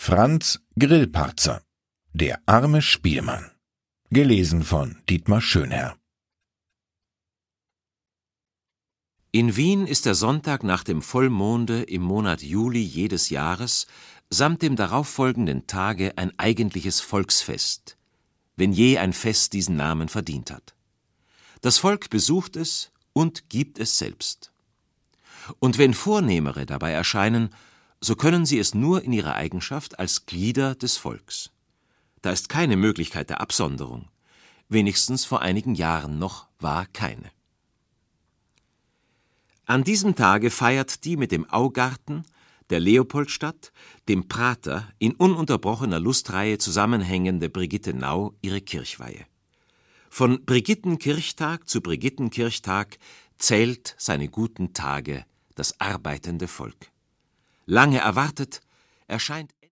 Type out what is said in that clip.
Franz Grillparzer. Der arme Spielmann. Gelesen von Dietmar Schönherr. In Wien ist der Sonntag nach dem Vollmonde im Monat Juli jedes Jahres samt dem darauffolgenden Tage ein eigentliches Volksfest, wenn je ein Fest diesen Namen verdient hat. Das Volk besucht es und gibt es selbst. Und wenn Vornehmere dabei erscheinen, so können sie es nur in ihrer Eigenschaft als Glieder des Volks. Da ist keine Möglichkeit der Absonderung. Wenigstens vor einigen Jahren noch war keine. An diesem Tage feiert die mit dem Augarten, der Leopoldstadt, dem Prater in ununterbrochener Lustreihe zusammenhängende Brigittenau ihre Kirchweihe. Von Brigittenkirchtag zu Brigittenkirchtag zählt seine guten Tage das arbeitende Volk. Lange erwartet, erscheint